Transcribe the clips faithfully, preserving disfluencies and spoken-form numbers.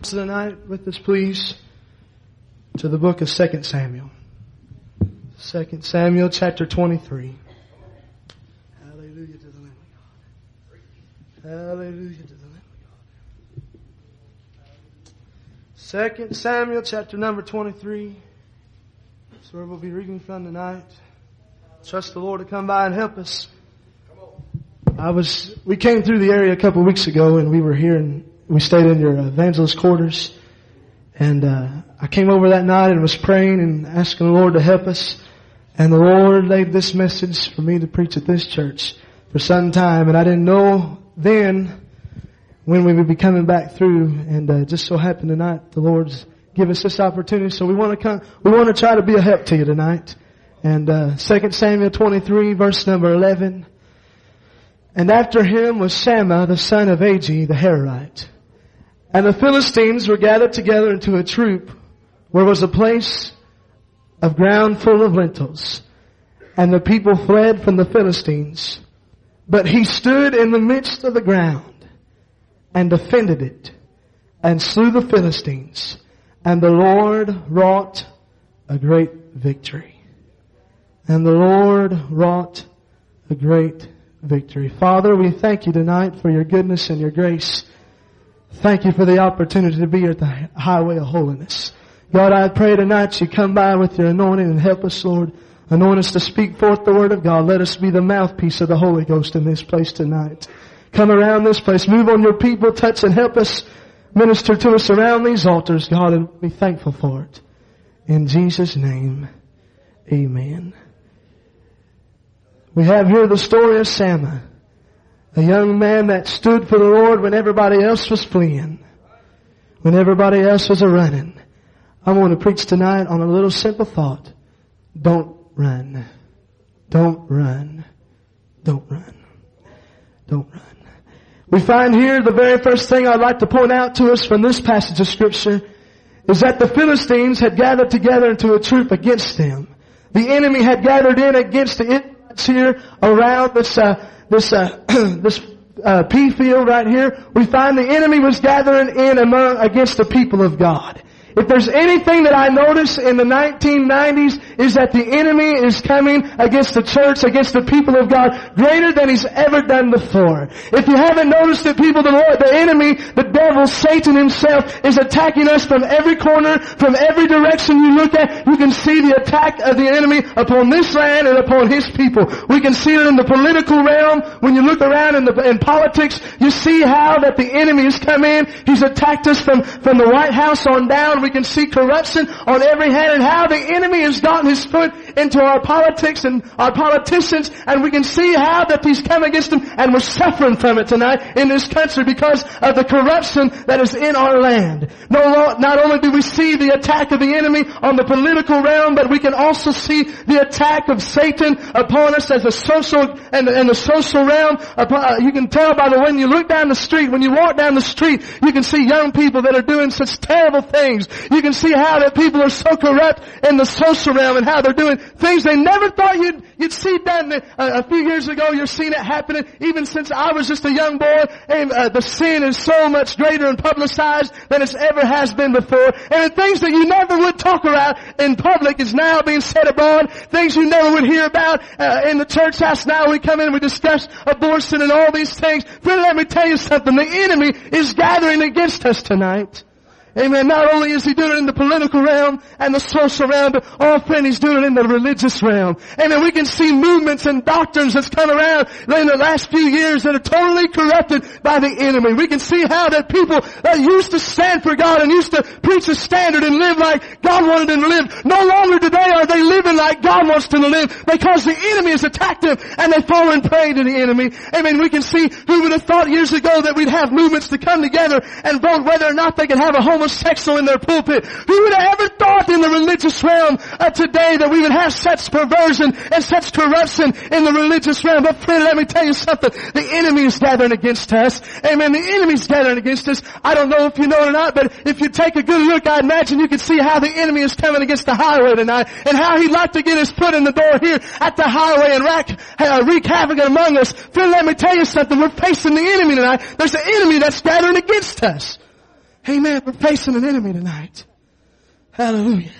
Tonight with us, please, to the book of Second Samuel. Second Samuel chapter twenty-three. Hallelujah to the Lamb of God. Hallelujah to the Lamb of God. Second Samuel chapter number twenty-three. That's where we'll be reading from tonight. Trust the Lord to come by and help us. I was, we came through the area a couple of weeks ago, and we were here and we stayed in your evangelist quarters. And uh, I came over that night and was praying and asking the Lord to help us. And the Lord laid this message for me to preach at this church for some time. And I didn't know then when we would be coming back through. And uh, just so happened tonight, the Lord's give us this opportunity. So we want to come, we want to try to be a help to you tonight. And uh, Second Samuel twenty-three, verse number eleven. And after him was Shammah, the son of Agi, the Hararite. And the Philistines were gathered together into a troop, where was a place of ground full of lentils. And the people fled from the Philistines. But he stood in the midst of the ground, and defended it, and slew the Philistines. And the Lord wrought a great victory. And the Lord wrought a great victory. Father, we thank you tonight for your goodness and your grace. Thank you for the opportunity to be at the highway of holiness. God, I pray tonight you come by with your anointing and help us, Lord. Anoint us to speak forth the word of God. Let us be the mouthpiece of the Holy Ghost in this place tonight. Come around this place. Move on your people. Touch and help us. Minister to us around these altars, God, and be thankful for it. In Jesus' name, amen. We have here the story of Shammah, a young man that stood for the Lord when everybody else was fleeing, when everybody else was a-running. I want to preach tonight on a little simple thought. Don't run. Don't run. Don't run. Don't run. We find here the very first thing I'd like to point out to us from this passage of Scripture is that the Philistines had gathered together into a troop against them. The enemy had gathered in against the Israelites here around this uh, this uh, this uh, pea field right here. We find the enemy was gathering in among against the people of God. If there's anything that I notice in the nineteen nineties is that the enemy is coming against the church, against the people of God, greater than he's ever done before. If you haven't noticed it, people, the Lord, the enemy, the devil, Satan himself is attacking us from every corner, from every direction you look at. You can see the attack of the enemy upon this land and upon his people. We can see it in the political realm. When you look around in the in politics, you see how that the enemy has come in. He's attacked us from, from the White House on down. We can see corruption on every hand and how the enemy has gotten his foot into our politics and our politicians, and we can see how that he's come against them, and we're suffering from it tonight in this country because of the corruption that is in our land. No, not only do we see the attack of the enemy on the political realm, but we can also see the attack of Satan upon us as a social and, and the social realm. Upon, you can tell by the when you look down the street, when you walk down the street, you can see young people that are doing such terrible things. You can see how that people are so corrupt in the social realm and how they're doing things they never thought you'd, you'd see done. Uh, a few years ago, you're seeing it happening. Even since I was just a young boy, and uh, the sin is so much greater and publicized than it ever has been before. And the things that you never would talk about in public is now being said abroad. Things you never would hear about uh, in the church house. Now we come in and we discuss abortion and all these things. Friend, let me tell you something. The enemy is gathering against us tonight. Amen. Not only is he doing it in the political realm and the social realm, but oh friend, he's doing it in the religious realm. Amen. We can see movements and doctrines that's come around in the last few years that are totally corrupted by the enemy. We can see how that people that used to stand for God and used to preach a standard and live like God wanted them to live, no longer today are they living like God wants them to live, because the enemy has attacked them and they fall and prey to the enemy. Amen. We can see, who would have thought years ago that we'd have movements to come together and vote whether or not they could have a home homosexual in their pulpit. Who would have ever thought in the religious realm uh, today that we would have such perversion and such corruption in the religious realm? But friend, let me tell you something. The enemy is gathering against us. Amen. The enemy is gathering against us. I don't know if you know it or not, but if you take a good look, I imagine you can see how the enemy is coming against the highway tonight, and how he'd like to get his foot in the door here at the highway and rack, uh, wreak havoc among us. Friend, let me tell you something. We're facing the enemy tonight. There's an enemy that's gathering against us. Amen. We're facing an enemy tonight. Hallelujah.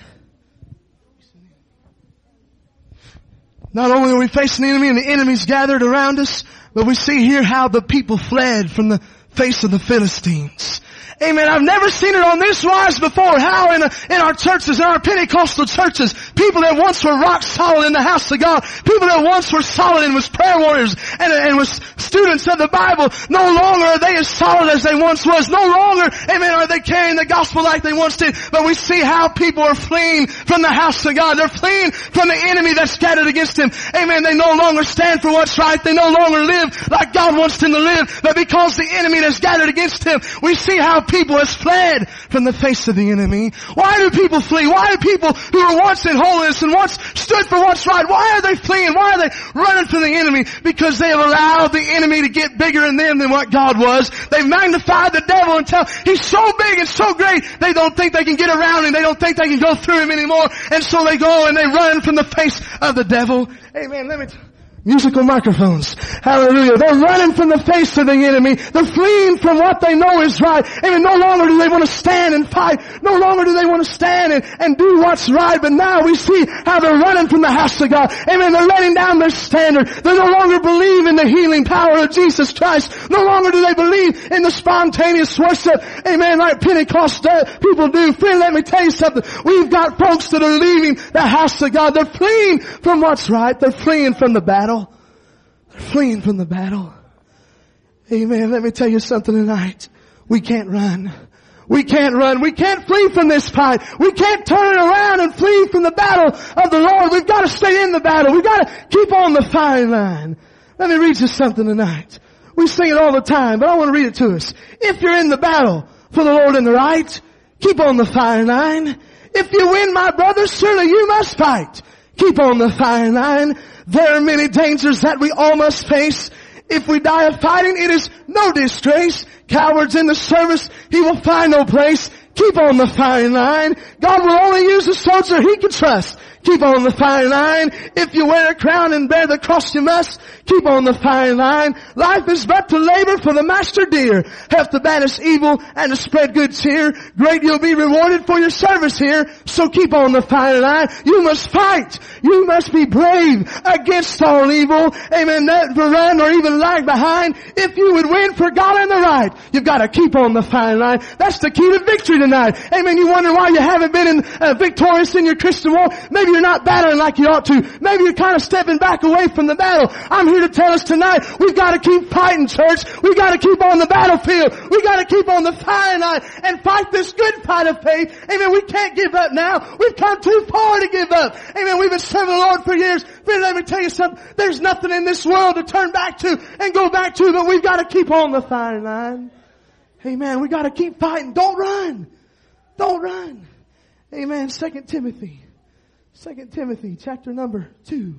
Not only are we facing the enemy and the enemies gathered around us, but we see here how the people fled from the face of the Philistines. Amen. I've never seen it on this wise before. How in, a, in our churches, in our Pentecostal churches, people that once were rock solid in the house of God, people that once were solid and was prayer warriors and, and was students of the Bible, no longer are they as solid as they once was. No longer, amen, are they carrying the gospel like they once did. But we see how people are fleeing from the house of God. They're fleeing from the enemy that's scattered against them. Amen. They no longer stand for what's right. They no longer live like God wants them to live. But because the enemy that's gathered against them, we see how people has fled from the face of the enemy. Why do people flee? Why do people who were once in holiness and once stood for what's right, why are they fleeing? Why are they running from the enemy? Because they have allowed the enemy to get bigger in them than what God was. They've magnified the devil until he's so big and so great, they don't think they can get around him. They don't think they can go through him anymore. And so they go and they run from the face of the devil. Amen. Let me t- Musical microphones. Hallelujah. They're running from the face of the enemy. They're fleeing from what they know is right. Amen. No longer do they want to stand and fight. No longer do they want to stand and, and do what's right. But now we see how they're running from the house of God. Amen. They're letting down their standard. They no longer believe in the healing power of Jesus Christ. No longer do they believe in the spontaneous worship. Amen. Like Pentecost people do. Friend, let me tell you something. We've got folks that are leaving the house of God. They're fleeing from what's right. They're fleeing from the battle. They're fleeing from the battle. Amen. Let me tell you something tonight. We can't run. We can't run. We can't flee from this fight. We can't turn around and flee from the battle of the Lord. We've got to stay in the battle. We've got to keep on the firing line. Let me read you something tonight. We sing it all the time, but I want to read it to us. If you're in the battle for the Lord in the right, keep on the firing line. If you win, my brother, surely you must fight. Keep on the firing line. There are many dangers that we all must face. If we die of fighting, it is no disgrace. Cowards in the service, he will find no place. Keep on the firing line. God will only use a soldier he can trust. Keep on the firing line. If you wear a crown and bear the cross, you must. Keep on the firing line. Life is but to labor for the master dear. Help to banish evil and to spread good cheer. Great you'll be rewarded for your service here. So keep on the firing line. You must fight. You must be brave against all evil. Amen. Never run or even lag behind. If you would win for God and the right, you've got to keep on the firing line. That's the key to victory tonight. Amen. You wonder why you haven't been in, uh, victorious in your Christian walk. Maybe you're not battling like you ought to. Maybe you're kind of stepping back away from the battle. I'm here to tell us tonight, we've got to keep fighting, church. We've got to keep on the battlefield. We've got to keep on the firing line and fight this good fight of faith. Amen. We can't give up now. We've come too far to give up. Amen. We've been serving the Lord for years. Friend, let me tell you something. There's nothing in this world to turn back to and go back to, but we've got to keep on the firing line. Amen. We've got to keep fighting. Don't run. Don't run. Amen. Second Timothy. Second Timothy, chapter number two.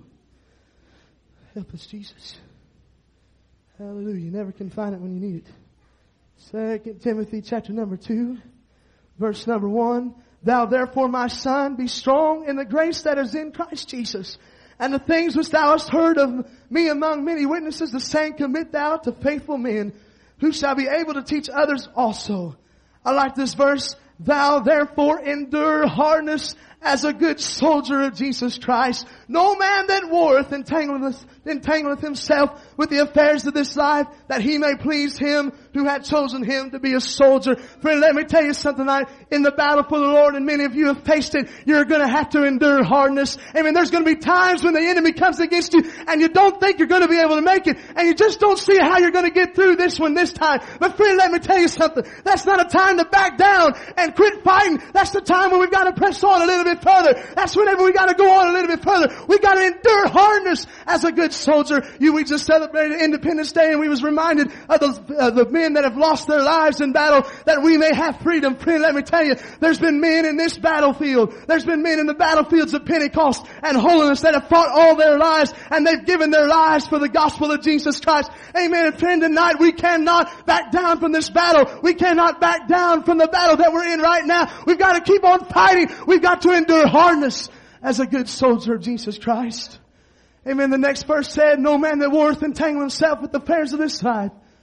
Help us, Jesus. Hallelujah. You never can find it when you need it. Second Timothy, chapter number two, verse number one. Thou therefore, my son, be strong in the grace that is in Christ Jesus. And the things which thou hast heard of me among many witnesses, the same commit thou to faithful men, who shall be able to teach others also. I like this verse. Thou therefore endure hardness as a good soldier of Jesus Christ. No man that warreth entangleth, entangleth himself with the affairs of this life, that he may please him who had chosen him to be a soldier. Friend, let me tell you something tonight. In the battle for the Lord, and many of you have faced it, you're going to have to endure hardness. I mean, there's going to be times when the enemy comes against you, and you don't think you're going to be able to make it, and you just don't see how you're going to get through this one this time. But friend, let me tell you something. That's not a time to back down and quit fighting. That's the time when we've got to press on a little bit further. That's whenever we got to go on a little bit further. We got to endure hardness as a good soldier. You, we just celebrated Independence Day, and we was reminded of the, uh, the men that have lost their lives in battle, that we may have freedom. Friend, let me tell you, there's been men in this battlefield. There's been men in the battlefields of Pentecost and holiness that have fought all their lives, and they've given their lives for the gospel of Jesus Christ. Amen. And friend, tonight we cannot back down from this battle. We cannot back down from the battle that we're in right now. We've got to keep on fighting. We've got to endure hardness as a good soldier of Jesus Christ. Amen. The next verse said, no man that warreth entangle himself with the affairs of this life.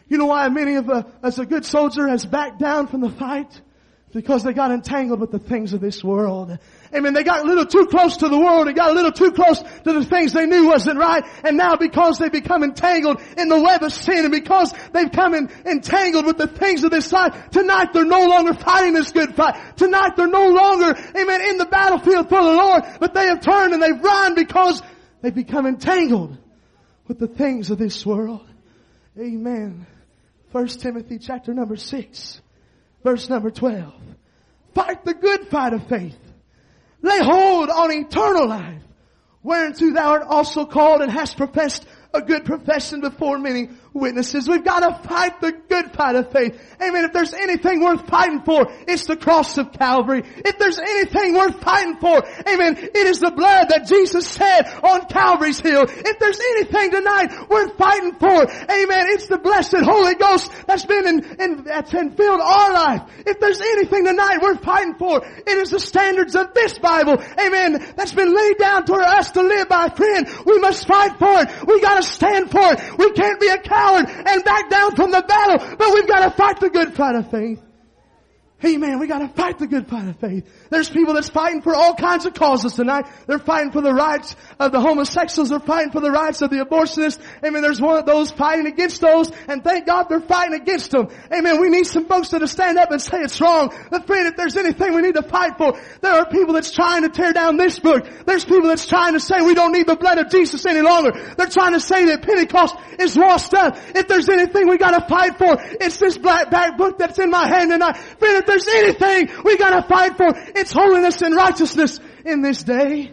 You know why many of us, as a good soldier, has backed down from the fight? Because they got entangled with the things of this world. Amen. They got a little too close to the world. They got a little too close to the things they knew wasn't right. And now because they become entangled in the web of sin, and because they've come in, entangled with the things of this life, tonight they're no longer fighting this good fight. Tonight they're no longer, amen, in the battlefield for the Lord. But they have turned and they've run because they've become entangled with the things of this world. Amen. First Timothy chapter number six. Verse number twelve. Fight the good fight of faith. Lay hold on eternal life, whereunto thou art also called and hast professed a good profession before many witnesses. We've got to fight the good fight of faith. Amen. If there's anything worth fighting for, it's the cross of Calvary. If there's anything worth fighting for, amen, it is the blood that Jesus shed on Calvary's hill. If there's anything tonight worth fighting for, amen, it's the blessed Holy Ghost that's been in, in that's filled our life. If there's anything tonight worth fighting for, it is the standards of this Bible, amen, that's been laid down for us to live by. Friend, we must fight for it. We got to stand for it. We can't be a coward and back down from the battle, but we've got to fight the good fight of faith. Amen. We got to fight the good fight of faith. There's people that's fighting for all kinds of causes tonight. They're fighting for the rights of the homosexuals. They're fighting for the rights of the abortionists. Amen. There's one of those fighting against those, and thank God they're fighting against them. Amen. We need some folks to stand up and say it's wrong. But friend, if there's anything we need to fight for, there are people that's trying to tear down this book. There's people that's trying to say we don't need the blood of Jesus any longer. They're trying to say that Pentecost is lost up. If there's anything we got to fight for, it's this black back book that's in my hand tonight. Friend, if there's anything we got to fight for, it's holiness and righteousness in this day.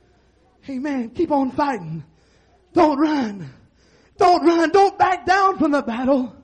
Amen. Keep on fighting. Don't run. Don't run. Don't back down from the battle.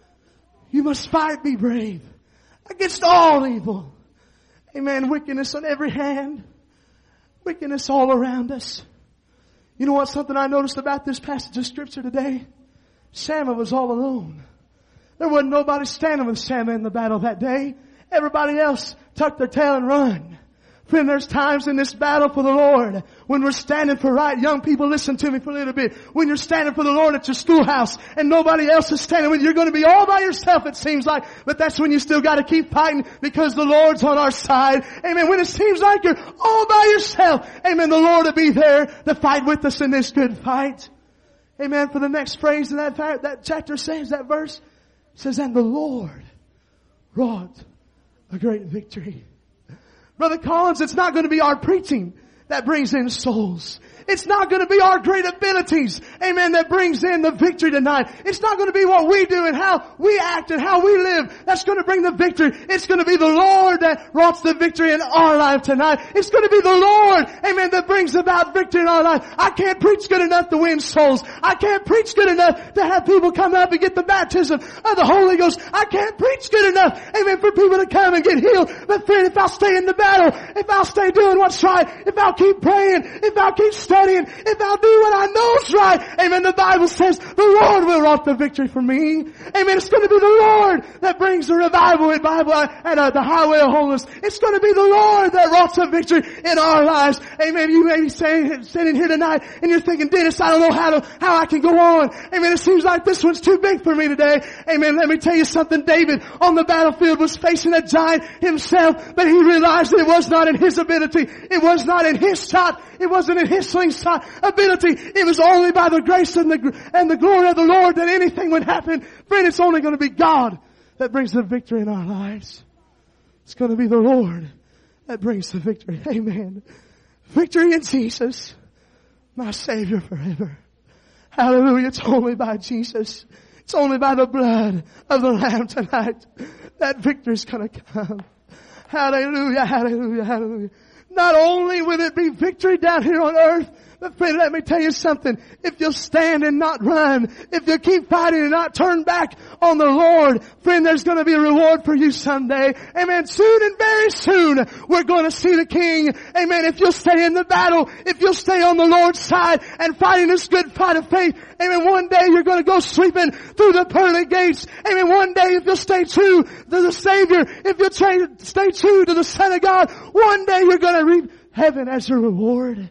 You must fight, be brave against all evil. Amen. Wickedness on every hand. Wickedness all around us. You know what? Something I noticed about this passage of Scripture today? Shammah was all alone. There wasn't nobody standing with Shammah in the battle that day. Everybody else tucked their tail and run. Friend, there's times in this battle for the Lord when we're standing for right. Young people, listen to me for a little bit. When you're standing for the Lord at your schoolhouse and nobody else is standing with you, you're going to be all by yourself, it seems like. But that's when you still got to keep fighting because the Lord's on our side. Amen. When it seems like you're all by yourself, amen, the Lord will be there to fight with us in this good fight. Amen. For the next phrase in that, that chapter says, that verse says, and the Lord wrought a great victory. Brother Collins, it's not going to be our preaching that brings in souls. It's not going to be our great abilities, amen, that brings in the victory tonight. It's not going to be what we do and how we act and how we live that's going to bring the victory. It's going to be the Lord that wrought the victory in our life tonight. It's going to be the Lord, amen, that brings about victory in our life. I can't preach good enough to win souls. I can't preach good enough to have people come up and get the baptism of the Holy Ghost. I can't preach good enough, amen, for people to come and get healed. But friend, if I'll stay in the battle, if I'll stay doing what's right, if I'll keep praying, if I'll keep studying, if I'll do what I know's right, amen, the Bible says the Lord will wrought the victory for me. Amen. It's going to be the Lord that brings the revival in Bible at uh, the highway of holiness. It's going to be the Lord that wrought the victory in our lives. Amen. You may be saying, sitting here tonight and you're thinking, Dennis, I don't know how to, how I can go on. Amen. It seems like this one's too big for me today. Amen. Let me tell you something. David on the battlefield was facing a giant himself, but he realized that it was not in his ability. It was not in his shot. It wasn't in his slingshot ability. It was only by the grace and the, and the glory of the Lord that anything would happen. Friend, it's only going to be God that brings the victory in our lives. It's going to be the Lord that brings the victory. Amen. Victory in Jesus, my Savior forever. Hallelujah. It's only by Jesus. It's only by the blood of the Lamb tonight that victory is going to come. Hallelujah, hallelujah, hallelujah. Not only will it be victory down here on earth, but friend, let me tell you something. If you'll stand and not run, if you'll keep fighting and not turn back on the Lord, friend, there's going to be a reward for you someday. Amen. Soon and very soon, we're going to see the King. Amen. If you'll stay in the battle, if you'll stay on the Lord's side and fighting this good fight of faith, amen, one day you're going to go sweeping through the pearly gates. Amen. One day, if you'll stay true to the Savior, if you'll tra- stay true to the Son of God, one day you're going to reap heaven as your reward.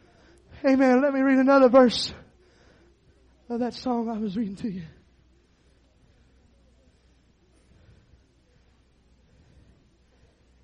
Amen. Let me read another verse of that song I was reading to you.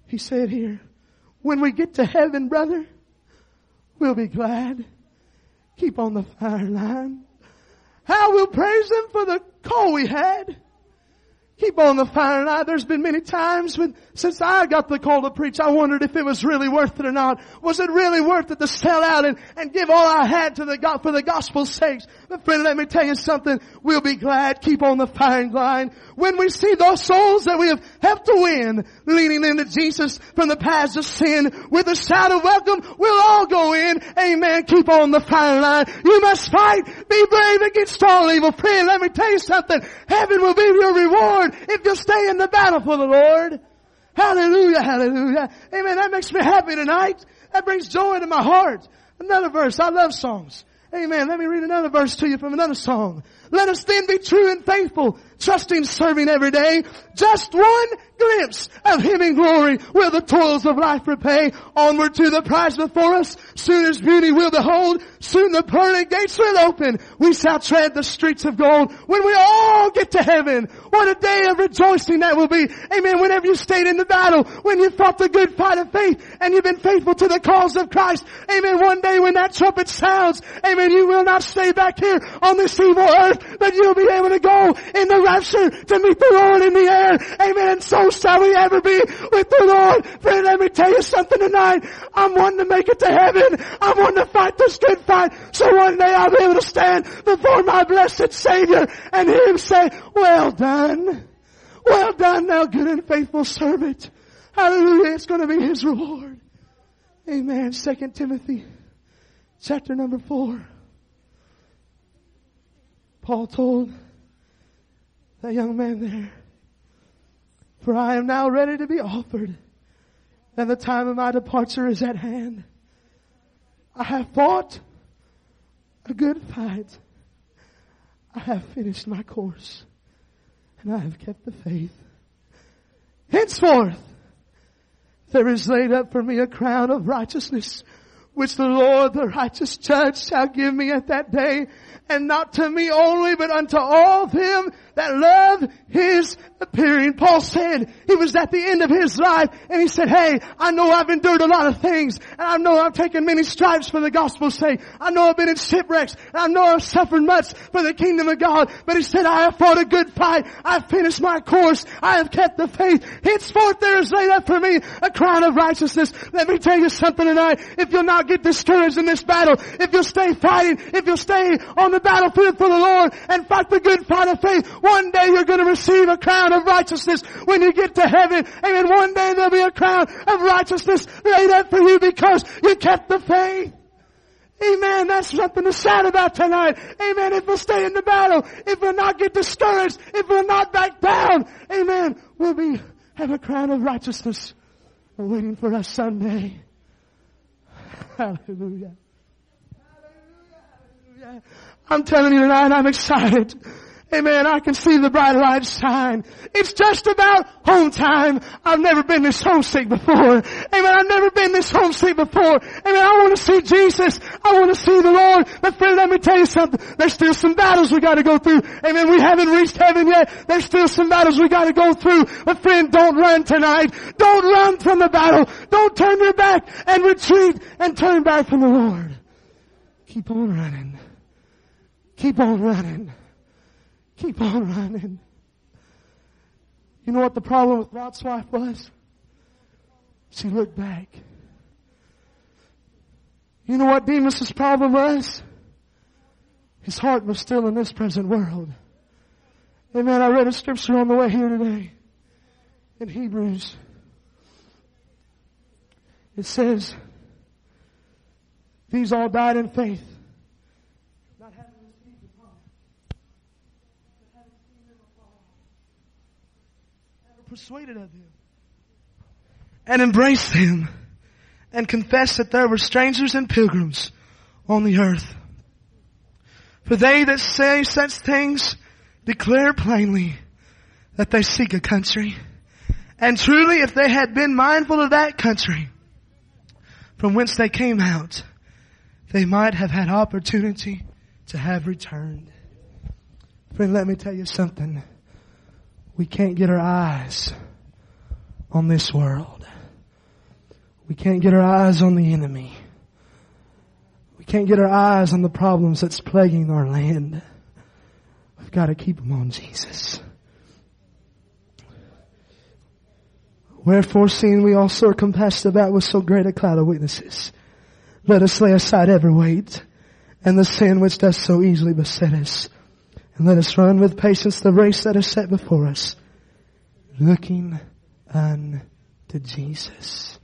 He said here, when we get to heaven, brother, we'll be glad. Keep on the fire line. How we'll praise Him for the call we had. Keep on the fire line. There's been many times when, since I got the call to preach, I wondered if it was really worth it or not. Was it really worth it to sell out and, and give all I had to the God, for the gospel's sakes? But friend, let me tell you something. We'll be glad. Keep on the firing line. When we see those souls that we have helped to win, leaning into Jesus from the paths of sin, with a shout of welcome, we'll all go in. Amen. Keep on the firing line. You must fight. Be brave against all evil. Friend, let me tell you something. Heaven will be your reward if you'll stay in the battle for the Lord. Hallelujah, hallelujah. Amen. That makes me happy tonight. That brings joy to my heart. Another verse. I love songs. Amen. Let me read another verse to you from another song. Let us then be true and faithful, trusting, serving every day. Just one glimpse of Him in glory will the toils of life repay. Onward to the prize before us, soon as beauty we'll behold. Soon the pearly gates will open. We shall tread the streets of gold. When we all get to heaven, what a day of rejoicing that will be. Amen. Whenever you stayed in the battle, when you fought the good fight of faith, and you've been faithful to the cause of Christ. Amen. One day when that trumpet sounds, amen, you will not stay back here on this evil earth, but you'll be able to go in the rapture to meet the Lord in the air. Amen. And so shall we ever be with the Lord. Friend, let me tell you something tonight. I'm wanting to make it to heaven. I'm wanting to fight this good fight. So one day I'll be able to stand before my blessed Savior and hear Him say, well done. Well done, thou good and faithful servant. Hallelujah. It's going to be His reward. Amen. Second Timothy chapter number four. Paul told that young man there, for I am now ready to be offered, and the time of my departure is at hand. I have fought a good fight. I have finished my course, and I have kept the faith. Henceforth, there is laid up for me a crown of righteousness, which the Lord, the righteous judge, shall give me at that day, and not to me only, but unto all them that love His appearing. Paul said he was at the end of his life, and he said, hey, I know I've endured a lot of things, and I know I've taken many stripes for the gospel's sake. I know I've been in shipwrecks, and I know I've suffered much for the kingdom of God. But he said, I have fought a good fight. I have finished my course. I have kept the faith. Henceforth there is laid up for me a crown of righteousness. Let me tell you something tonight. If you'll not get discouraged in this battle, if you'll stay fighting, if you'll stay on the battlefield for the Lord and fight the good fight of faith, one day you're going to receive a crown of righteousness when you get to heaven. Amen. One day there'll be a crown of righteousness laid up for you because you kept the faith. Amen. That's something to shout about tonight. Amen. If we'll stay in the battle, if we'll not get discouraged, if we'll not back down, amen, we'll be, have a crown of righteousness waiting for us someday. Hallelujah. Hallelujah. I'm telling you tonight, I'm excited. Amen. I can see the bright light shine. It's just about home time. I've never been this homesick before. Amen. I've never been this homesick before. Amen. I want to see Jesus. I want to see the Lord. But friend, let me tell you something. There's still some battles we got to go through. Amen. We haven't reached heaven yet. There's still some battles we got to go through. But friend, don't run tonight. Don't run from the battle. Don't turn your back and retreat and turn back from the Lord. Keep on running. Keep on running. Keep on running. You know what the problem with Lot's wife was? She looked back. You know what Demas' problem was? His heart was still in this present world. Amen. I read a scripture on the way here today. In Hebrews. It says, these all died in faith. Persuaded of him and embraced him and confessed that there were strangers and pilgrims on the earth. For they that say such things declare plainly that they seek a country. And truly, if they had been mindful of that country from whence they came out, they might have had opportunity to have returned. Friend, let me tell you something. We can't get our eyes on this world. We can't get our eyes on the enemy. We can't get our eyes on the problems that's plaguing our land. We've got to keep them on Jesus. Wherefore, seeing we also are compassed about with so great a cloud of witnesses, let us lay aside every weight and the sin which does so easily beset us, and let us run with patience the race that is set before us, looking unto Jesus.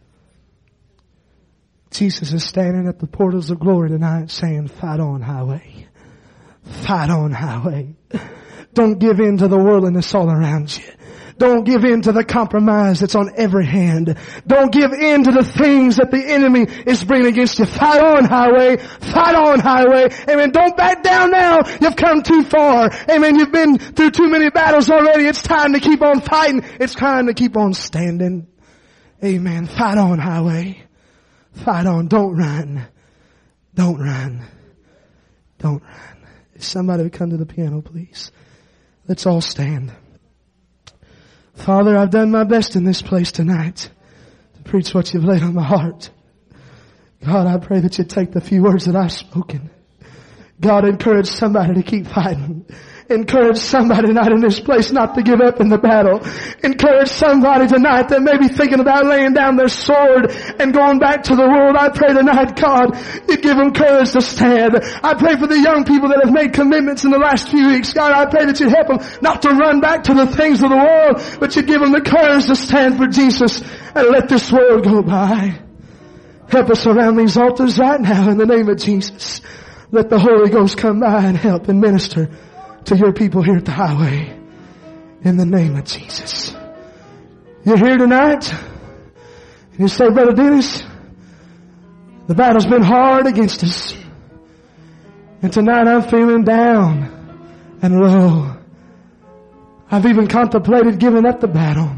Jesus is standing at the portals of glory tonight saying, fight on, highway. Fight on, highway. Don't give in to the worldliness all around you. Don't give in to the compromise that's on every hand. Don't give in to the things that the enemy is bringing against you. Fight on, highway. Fight on, highway. Amen. Don't back down now. You've come too far. Amen. You've been through too many battles already. It's time to keep on fighting. It's time to keep on standing. Amen. Fight on, highway. Fight on. Don't run. Don't run. Don't run. If somebody would come to the piano, please. Let's all stand. Father, I've done my best in this place tonight to preach what you've laid on my heart. God, I pray that you take the few words that I've spoken. God, encourage somebody to keep fighting. Encourage somebody tonight in this place not to give up in the battle. Encourage somebody tonight that may be thinking about laying down their sword and going back to the world. I pray tonight, God, you'd give them courage to stand. I pray for the young people that have made commitments in the last few weeks. God, I pray that you'd help them not to run back to the things of the world, but you'd give them the courage to stand for Jesus and let this world go by. Help us around these altars right now in the name of Jesus. Let the Holy Ghost come by and help and minister to your people here at the highway. In the name of Jesus. You're here tonight. And you say, Brother Dennis, the battle's been hard against us. And tonight I'm feeling down and low. I've even contemplated giving up the battle.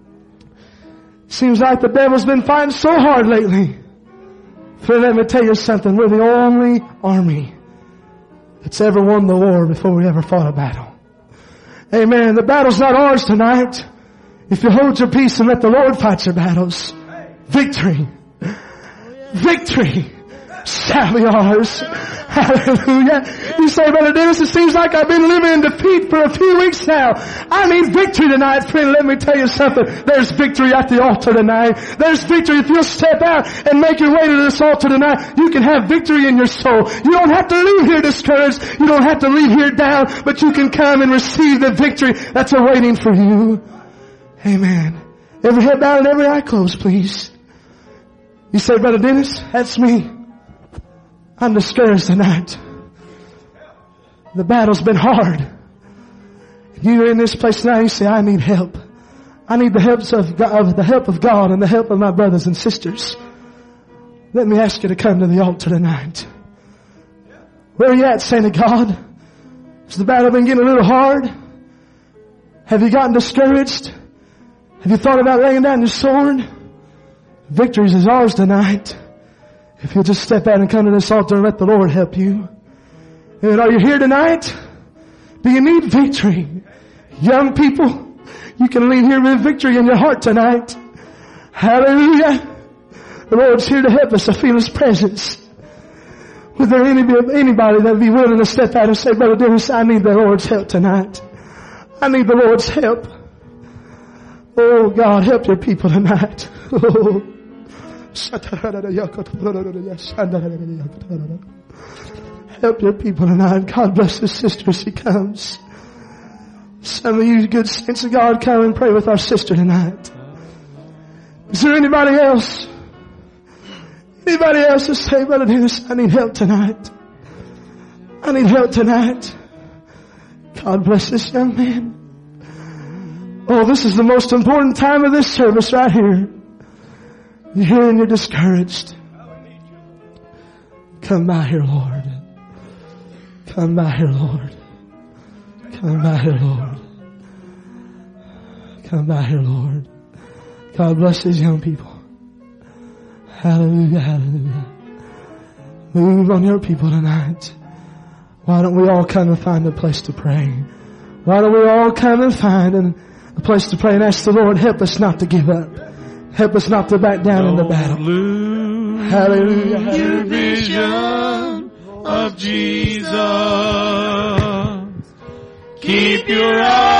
Seems like the devil's been fighting so hard lately. So let me tell you something. We're the only army that's ever won the war before we ever fought a battle. Amen. The battle's not ours tonight. If you hold your peace and let the Lord fight your battles, victory, victory shall be ours. Hallelujah. You say, Brother Dennis, it seems like I've been living in defeat for a few weeks now. I need victory tonight, friend. Let me tell you something. There's victory at the altar tonight. There's victory. If you'll step out and make your way to this altar tonight, you can have victory in your soul. You don't have to leave here discouraged. You don't have to leave here down, but you can come and receive the victory that's awaiting for you. Amen. Every head bowed and every eye closed, please. You say, Brother Dennis, that's me. I'm discouraged tonight. The battle's been hard. You're in this place now, you say, I need help. I need the help of God, the help of God and the help of my brothers and sisters. Let me ask you to come to the altar tonight. Where are you at, saint of God? Has the battle been getting a little hard? Have you gotten discouraged? Have you thought about laying down your sword? Victory is ours tonight. If you'll just step out and come to this altar and let the Lord help you. And are you here tonight? Do you need victory? Young people, you can leave here with victory in your heart tonight. Hallelujah. The Lord's here to help us. I feel His presence. Would there any, anybody that would be willing to step out and say, Brother Dennis, I need the Lord's help tonight. I need the Lord's help. Oh God, help your people tonight. Oh. Help your people tonight. God bless this sister as she comes. Some of you good saints of God, come and pray with our sister tonight. Is there anybody else? Anybody else to say, Brother Dennis, I need help tonight. I need help tonight. God bless this young man. Oh, this is the most important time of this service right here. You're here and you're discouraged. Come by here, Lord. Come by here, Lord. Come by here, Lord. Come by here, Lord. God bless these young people. Hallelujah, hallelujah. Move on your people tonight. Why don't we all come and find a place to pray? Why don't we all come and find a place to pray and ask the Lord, help us not to give up. Help us not to back down in the battle. Lose Hallelujah. your Hallelujah. vision of Jesus. Keep your eyes